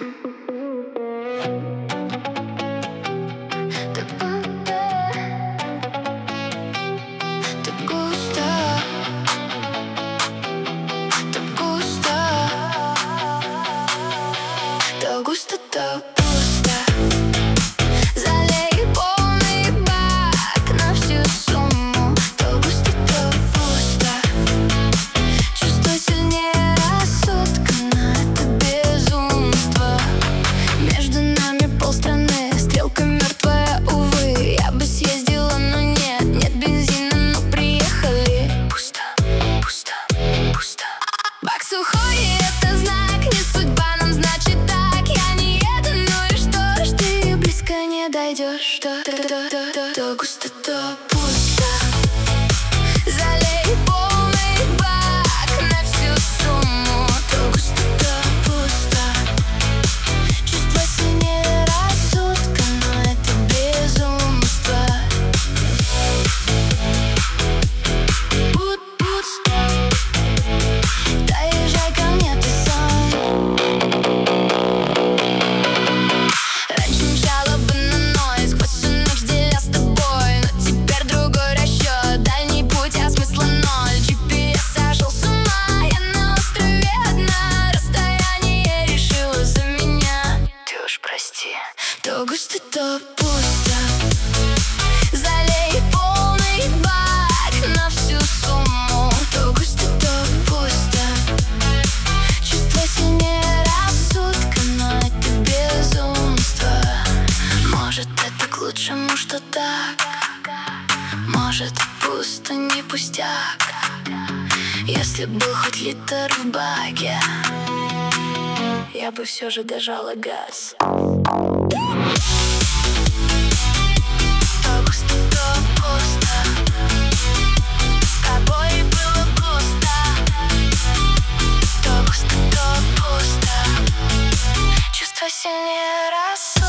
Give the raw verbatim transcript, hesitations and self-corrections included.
То густо, то пусто. Залей полный бак на всю сумму. То густо, то пусто. Чувство сильнее рассудка, но это безумство. Между нами полстраны, стрелка мертвая, увы. Я бы съездила, но нет, нет бензина, но приехали. Пусто, пусто, пусто. Бак сухой, и это знак, не судьба нам, значит так. Я не еду, ну и что ж, ты близко не дойдешь. То, то, то, то, то, то густо, то пусто. Залей полный бак на всю сумму. То густо, то пусто. Чувство сильнее рассудка, но это безумство. Пут, пусто. Доезжай ко мне, ты сам. Раньше мчала бы на ноль, сквозь всю ночь деля с тобой. Но теперь другой расчет, дальний путь, а смысла ноль. джи пи эс сошел с ума, я на острове одна. Расстояние решила за меня, ты уж прости. То густо, то пусто. Залей полный бак на всю сумму. То густо, то пусто. Чувство сильнее рассудка, но это безумство. Может, это к лучшему, что так. Может, пусто, не пустяк. Если был хоть литр в баке, я бы все же дожала газ. То густо, то пусто. С тобой было густо. То густо, то пусто. Чувство сильнее раз.